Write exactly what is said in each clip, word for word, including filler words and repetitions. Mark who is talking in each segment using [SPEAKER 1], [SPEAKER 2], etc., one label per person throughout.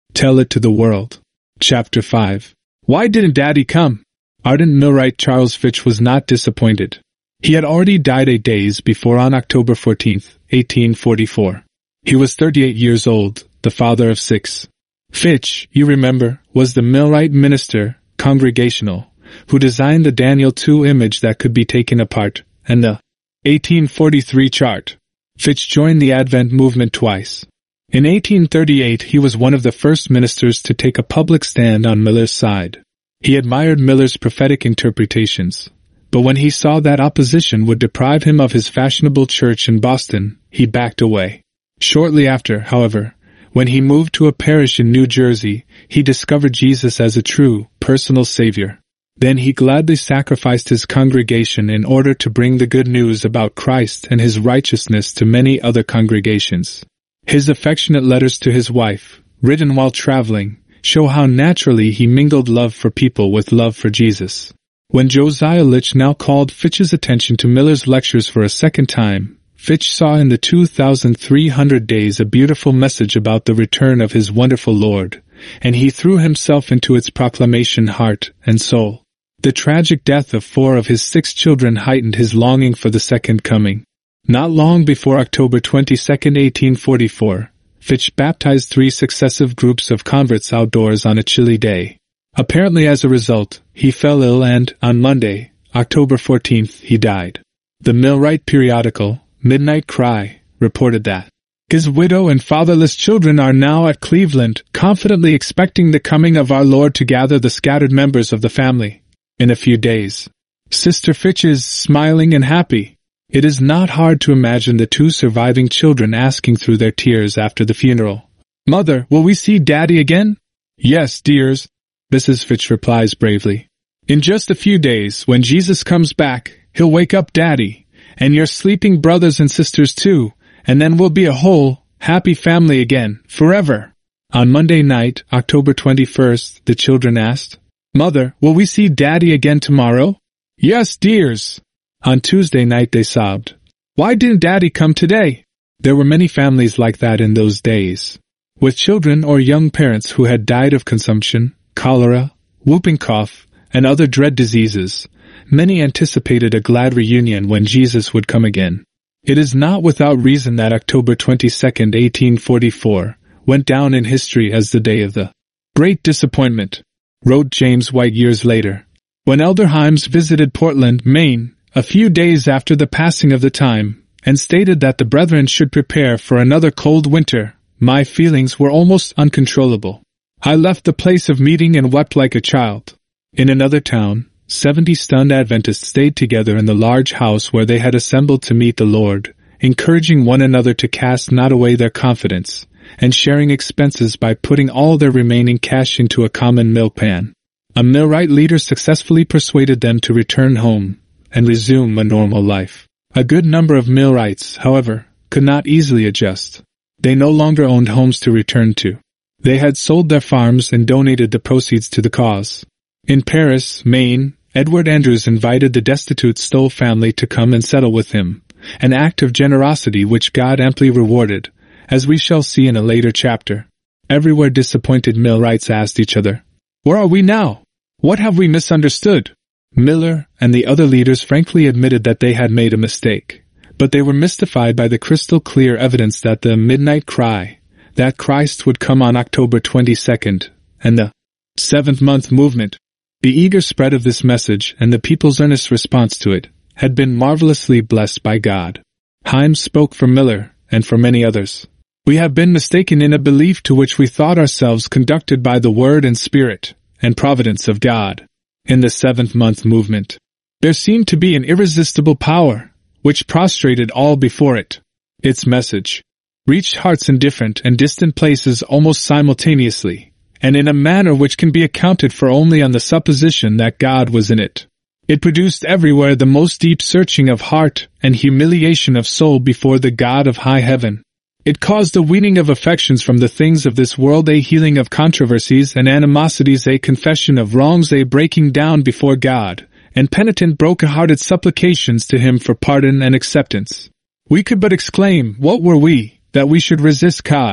[SPEAKER 1] Tell it to the world. Chapter five. Why didn't Daddy come? Ardent millwright Charles Fitch was not disappointed. He had already died eight days before on October fourteenth, eighteen forty-four. He was thirty-eight years old, the father of six. Fitch, you remember, was the millwright minister, Congregational, who designed the Daniel two image that could be taken apart, and the eighteen forty-three chart. Fitch joined the Advent movement twice. In eighteen thirty-eight he was one of the first ministers to take a public stand on Miller's side. He admired Miller's prophetic interpretations, but when he saw that opposition would deprive him of his fashionable church in Boston, he backed away. Shortly after, however, when he moved to a parish in New Jersey, he discovered Jesus as a true, personal Savior. Then he gladly sacrificed his congregation in order to bring the good news about Christ and his righteousness to many other congregations. His affectionate letters to his wife, written while traveling, show how naturally he mingled love for people with love for Jesus. When Josiah Litch now called Fitch's attention to Miller's lectures for a second time, Fitch saw in the two thousand three hundred days a beautiful message about the return of his wonderful Lord, and he threw himself into its proclamation heart and soul. The tragic death of four of his six children heightened his longing for the second coming. Not long before October twenty-second, eighteen forty-four, Fitch baptized three successive groups of converts outdoors on a chilly day. Apparently as a result, he fell ill and, on Monday, October fourteenth, he died. The millwright periodical, Midnight Cry, reported that his widow and fatherless children are now at Cleveland, confidently expecting the coming of our Lord to gather the scattered members of the family. In a few days, Sister Fitch is smiling and happy. It is not hard to imagine the two surviving children asking through their tears after the funeral, "Mother, will we see Daddy again?" "Yes, dears," Missus Fitch replies bravely. "In just a few days, when Jesus comes back, he'll wake up Daddy, and your sleeping brothers and sisters too, and then we'll be a whole, happy family again, forever." On Monday night, October twenty-first, the children asked, "Mother, will we see Daddy again tomorrow?" "Yes, dears." On Tuesday night they sobbed, "Why didn't Daddy come today?" There were many families like that in those days, with children or young parents who had died of consumption, cholera, whooping cough, and other dread diseases. Many anticipated a glad reunion when Jesus would come again. It is not without reason that October twenty-second, eighteen forty-four, went down in history as the day of the great disappointment, wrote James White years later. When Elder Himes visited Portland, Maine, a few days after the passing of the time, and stated that the brethren should prepare for another cold winter, my feelings were almost uncontrollable. I left the place of meeting and wept like a child. In another town, seventy stunned Adventists stayed together in the large house where they had assembled to meet the Lord, encouraging one another to cast not away their confidence, and sharing expenses by putting all their remaining cash into a common mill pan. A millwright leader successfully persuaded them to return home and resume a normal life. A good number of millwrights, however, could not easily adjust. They no longer owned homes to return to. They had sold their farms and donated the proceeds to the cause. In Paris, Maine, Edward Andrews invited the destitute Stoll family to come and settle with him, an act of generosity which God amply rewarded, as we shall see in a later chapter. Everywhere disappointed millwrights asked each other, "Where are we now? What have we misunderstood?" Miller and the other leaders frankly admitted that they had made a mistake, but they were mystified by the crystal-clear evidence that the midnight cry, that Christ would come on October twenty-second, and the seventh-month movement, the eager spread of this message and the people's earnest response to it, had been marvelously blessed by God. Himes spoke for Miller and for many others. "We have been mistaken in a belief to which we thought ourselves conducted by the Word and Spirit and Providence of God." In the seventh-month movement, there seemed to be an irresistible power, which prostrated all before it. Its message reached hearts in different and distant places almost simultaneously, and in a manner which can be accounted for only on the supposition that God was in it. It produced everywhere the most deep searching of heart and humiliation of soul before the God of high heaven. It caused a weaning of affections from the things of this world, a healing of controversies and animosities, a confession of wrongs, a breaking down before God, and penitent broken-hearted supplications to Him for pardon and acceptance. We could but exclaim, "What were we, that we should resist God?"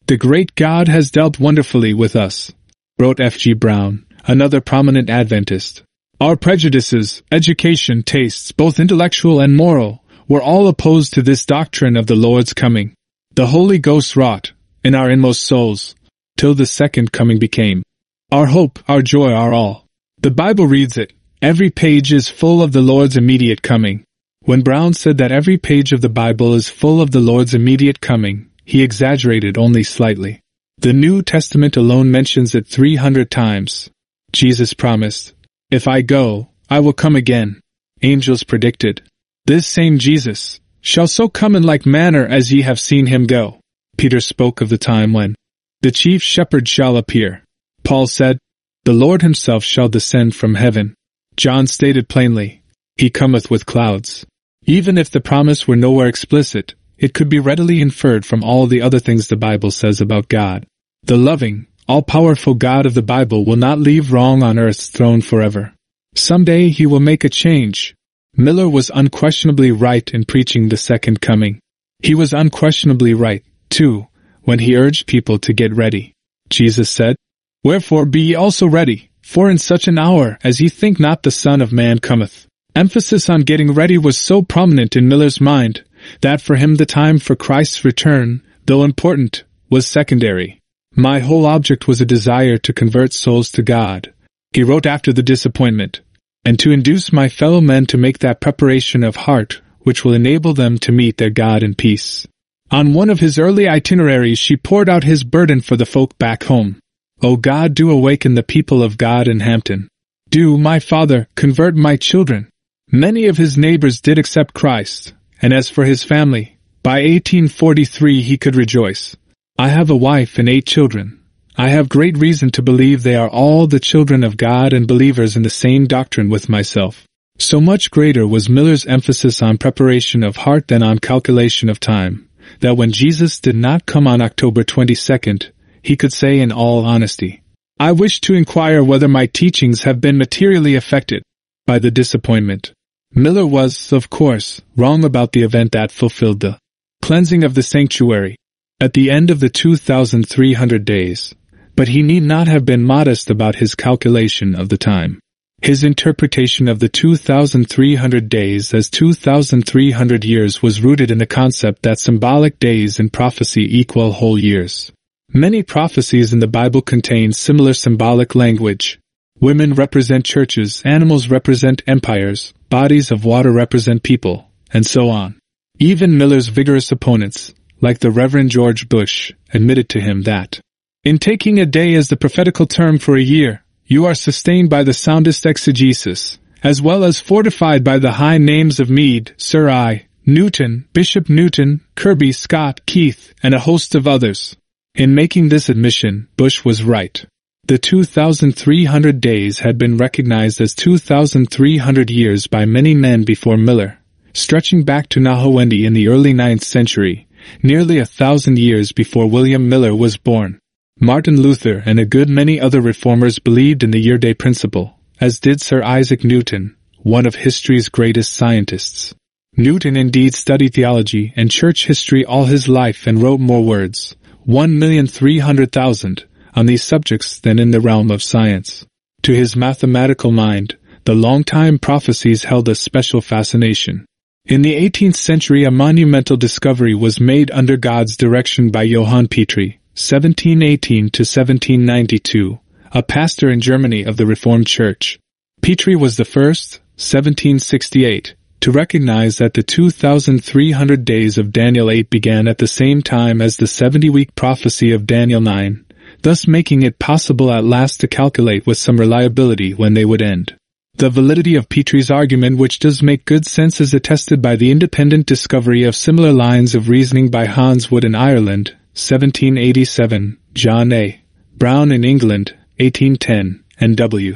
[SPEAKER 1] The great God has dealt wonderfully with us, wrote F G Brown, another prominent Adventist. Our prejudices, education, tastes, both intellectual and moral, were all opposed to this doctrine of the Lord's coming. The Holy Ghost wrought, in our inmost souls, till the second coming became our hope, our joy, our all. The Bible reads it. Every page is full of the Lord's immediate coming. When Brown said that every page of the Bible is full of the Lord's immediate coming, he exaggerated only slightly. The New Testament alone mentions it three hundred times. Jesus promised, "If I go, I will come again." Angels predicted, "This same Jesus shall so come in like manner as ye have seen him go." Peter spoke of the time when the chief shepherd shall appear. Paul said, "The Lord himself shall descend from heaven." John stated plainly, "He cometh with clouds." Even if the promise were nowhere explicit, it could be readily inferred from all the other things the Bible says about God. The loving, all-powerful God of the Bible will not leave wrong on earth's throne forever. Someday he will make a change. Miller was unquestionably right in preaching the second coming. He was unquestionably right, too, when he urged people to get ready. Jesus said, "Wherefore be ye also ready, for in such an hour as ye think not the Son of Man cometh." Emphasis on getting ready was so prominent in Miller's mind that for him the time for Christ's return, though important, was secondary. "My whole object was a desire to convert souls to God," he wrote after the disappointment, "and to induce my fellow men to make that preparation of heart which will enable them to meet their God in peace." On one of his early itineraries she poured out his burden for the folk back home. "O God, do awaken the people of God in Hampton. Do, my Father, convert my children." Many of his neighbors did accept Christ, and as for his family, by eighteen forty-three he could rejoice. "I have a wife and eight children. I have great reason to believe they are all the children of God and believers in the same doctrine with myself." So much greater was Miller's emphasis on preparation of heart than on calculation of time, that when Jesus did not come on October twenty-second, he could say in all honesty, "I wish to inquire whether my teachings have been materially affected by the disappointment." Miller was, of course, wrong about the event that fulfilled the cleansing of the sanctuary at the end of the two thousand three hundred days, but he need not have been modest about his calculation of the time. His interpretation of the two thousand three hundred days as two thousand three hundred years was rooted in the concept that symbolic days in prophecy equal whole years. Many prophecies in the Bible contain similar symbolic language. Women represent churches, animals represent empires, bodies of water represent people, and so on. Even Miller's vigorous opponents, like the Reverend George Bush, admitted to him that, "In taking a day as the prophetical term for a year, you are sustained by the soundest exegesis, as well as fortified by the high names of Meade, Sir I, Newton, Bishop Newton, Kirby, Scott, Keith, and a host of others." In making this admission, Bush was right. The two thousand three hundred days had been recognized as two thousand three hundred years by many men before Miller, stretching back to Nahawandi in the early ninth century, nearly a thousand years before William Miller was born. Martin Luther and a good many other reformers believed in the year-day principle, as did Sir Isaac Newton, one of history's greatest scientists. Newton indeed studied theology and church history all his life and wrote more words, one million three hundred thousand, on these subjects than in the realm of science. To his mathematical mind, the long-time prophecies held a special fascination. In the eighteenth century a monumental discovery was made under God's direction by Johann Petri, seventeen eighteen to seventeen ninety-two, a pastor in Germany of the Reformed Church. Petri was the first, seventeen sixty-eight, to recognize that the two thousand three hundred days of Daniel eight began at the same time as the seventy-week prophecy of Daniel nine, thus making it possible at last to calculate with some reliability when they would end. The validity of Petri's argument, which does make good sense, is attested by the independent discovery of similar lines of reasoning by Hans Wood in Ireland, seventeen eighty-seven, John A. Brown in England, eighteen ten, and W.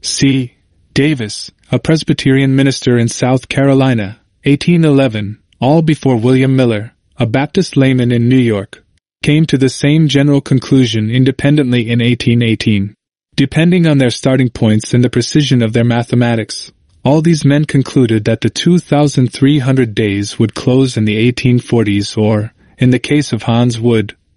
[SPEAKER 1] C. Davis, a Presbyterian minister in South Carolina, eighteen eleven, all before William Miller, a Baptist layman in New York, came to the same general conclusion independently in eighteen eighteen. Depending on their starting points and the precision of their mathematics, all these men concluded that the two thousand three hundred days would close in the eighteen forties or, in the case of Hans Wood,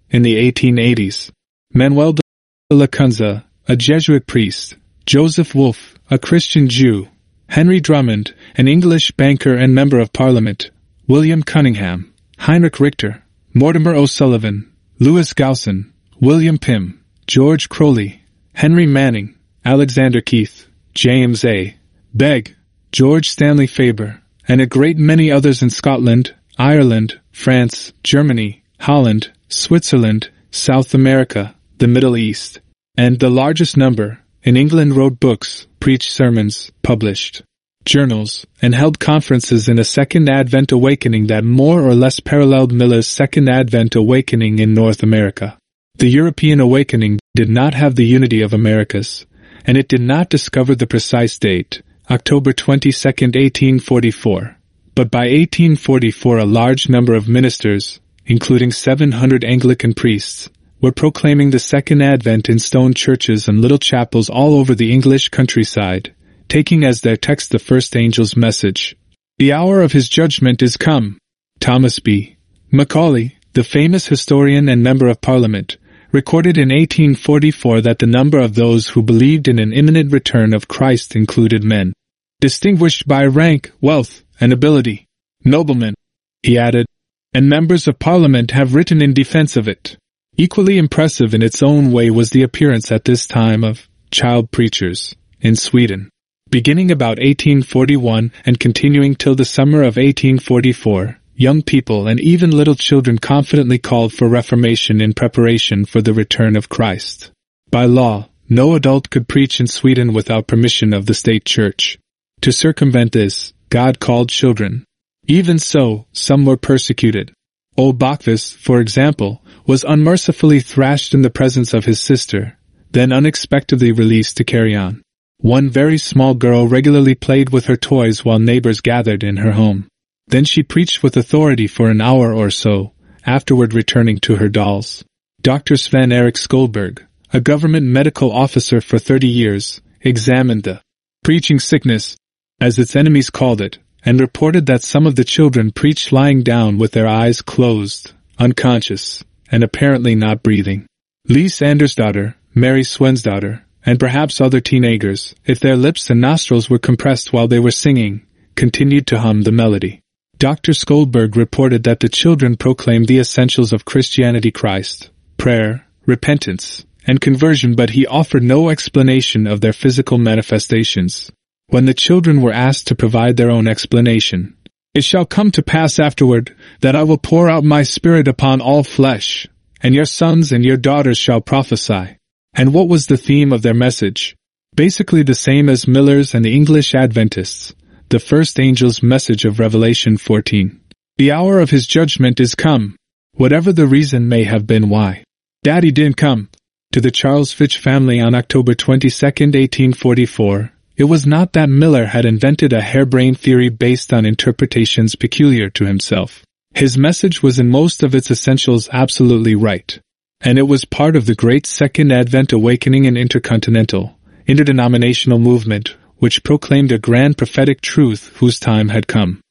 [SPEAKER 1] in the eighteen eighties. Manuel de Lacunza, a Jesuit priest, Joseph Wolfe, a Christian Jew, Henry Drummond, an English banker and member of Parliament, William Cunningham, Heinrich Richter, Mortimer O'Sullivan, Louis Gowson, William Pym, George Crowley, Henry Manning, Alexander Keith, James A. Begg, George Stanley Faber, and a great many others in Scotland, Ireland, France, Germany, Holland, Switzerland, South America, the Middle East, and the largest number, in England, wrote books, preached sermons, published journals, and held conferences in a Second Advent awakening that more or less paralleled Miller's Second Advent awakening in North America. The European awakening did not have the unity of Americas, and it did not discover the precise date, October twenty-second, eighteen forty-four. But by eighteen forty-four a large number of ministers, including seven hundred Anglican priests, were proclaiming the Second Advent in stone churches and little chapels all over the English countryside, taking as their text the first angel's message. The hour of his judgment is come. Thomas B. Macaulay, the famous historian and member of Parliament, recorded in eighteen forty-four that the number of those who believed in an imminent return of Christ included men distinguished by rank, wealth, and ability. Noblemen, he added, and members of Parliament have written in defense of it. Equally impressive in its own way was the appearance at this time of child preachers in Sweden. Beginning about eighteen forty-one and continuing till the summer of eighteen forty-four, young people and even little children confidently called for reformation in preparation for the return of Christ. By law, no adult could preach in Sweden without permission of the state church. To circumvent this, God called children. Even so, some were persecuted. Old Bokvis, for example, was unmercifully thrashed in the presence of his sister, then unexpectedly released to carry on. One very small girl regularly played with her toys while neighbors gathered in her home. Then she preached with authority for an hour or so, afterward returning to her dolls. Doctor Sven Erik Skolberg, a government medical officer for thirty years, examined the preaching sickness, as its enemies called it, and reported that some of the children preached lying down with their eyes closed, unconscious, and apparently not breathing. Lise Andersdotter, Mary Swensdotter, and perhaps other teenagers, if their lips and nostrils were compressed while they were singing, continued to hum the melody. Doctor Skolberg reported that the children proclaimed the essentials of Christianity: Christ, prayer, repentance, and conversion, but he offered no explanation of their physical manifestations. When the children were asked to provide their own explanation, "It shall come to pass afterward, that I will pour out my Spirit upon all flesh, and your sons and your daughters shall prophesy." And what was the theme of their message? Basically the same as Miller's and the English Adventists, the first angel's message of Revelation fourteen. The hour of his judgment is come. Whatever the reason may have been why Daddy didn't come to the Charles Fitch family on October twenty-second, eighteen forty-four, it was not that Miller had invented a harebrained theory based on interpretations peculiar to himself. His message was in most of its essentials absolutely right, and it was part of the great Second Advent awakening and intercontinental, interdenominational movement, which proclaimed a grand prophetic truth whose time had come.